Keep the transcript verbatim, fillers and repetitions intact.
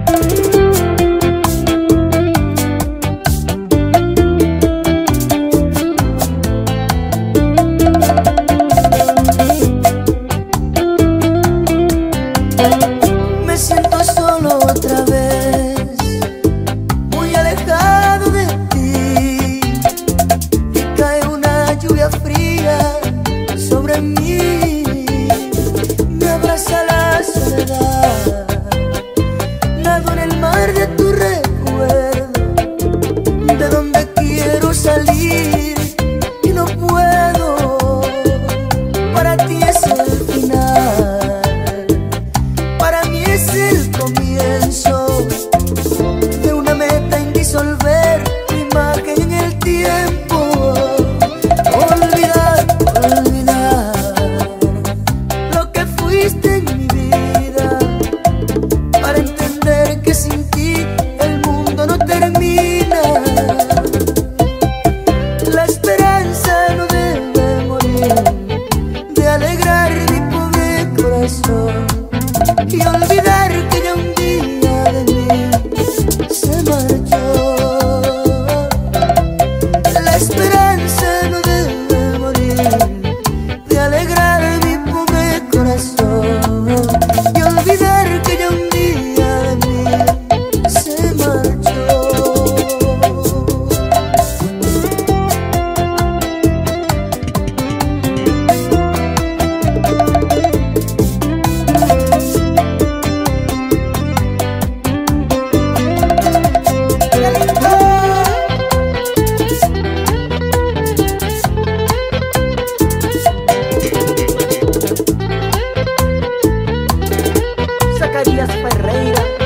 Me siento solo otra vez, muy alejado de ti, y cae una lluvia fría sobre mí. Me abraza la soledad, nado en el mar de tu recuerdo, de donde quiero salir y no puedo. Para ti es el final, para mí es el comienzo de una meta indisolver, tu imagen en el tiempo. Olvidar, olvidar lo que fuiste en mi vida, para entender que sin ti el mundo no termina. La esperanza no debe morir, de alegrar mi pobre corazón y olvidar que ya un día de mí se marchó. La esperanza no debe morir, de alegrar mi pobre corazón y olvidar que ya un día de mí se marchó. Zacarías Ferreira.